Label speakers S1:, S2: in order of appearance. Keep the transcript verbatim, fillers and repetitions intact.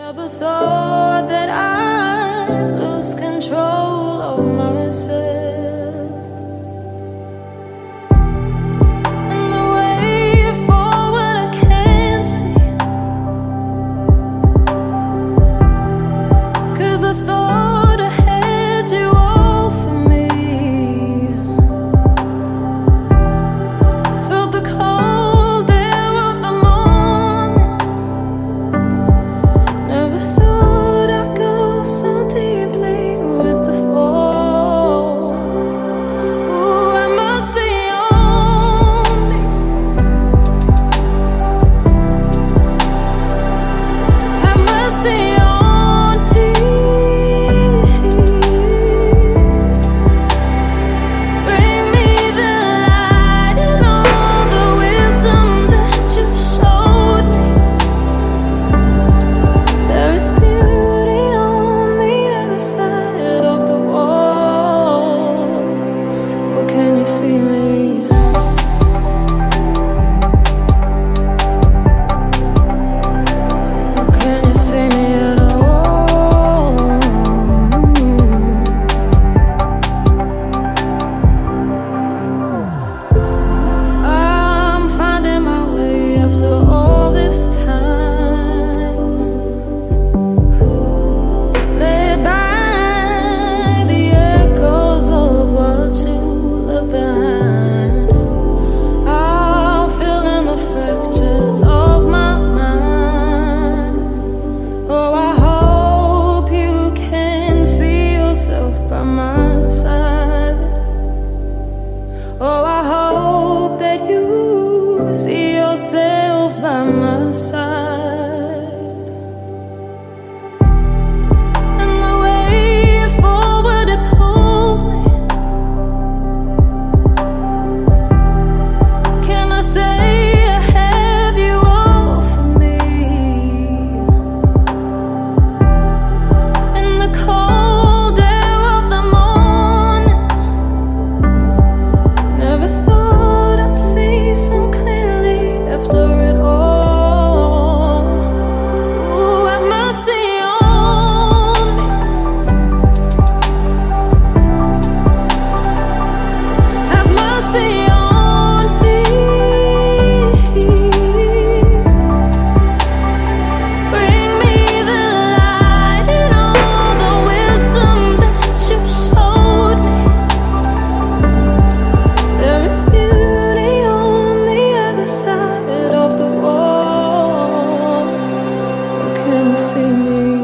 S1: Never thought that I'd lose control of myself. And the way forward I can't see, 'cause I thought I had you all for me. Felt the cold air of the morning. Never thought I'd go so deeply with the fall. Ooh, have mercy on me. Have mercy on me. Bring me the light and all the wisdom that you showed me. There is beauty on the other side of the wall. Or can you see me? Or can you see me at all? I'm finding my way after all this time, led by the echoes of what you left behind. I'll fill in the fractures of my mind. Oh, I hope you can see yourself by my side. Oh, I hope that you see yourself by my side. And the way forward it pulls me. Can I say I have you all for me? In the cold air of the morning. Never thought I'd see so clearly after it all. Ooh, have mercy on me. Have mercy on me. Bring me the light and all the wisdom that you showed me. There is beauty on the other side of the wall. Can you see me?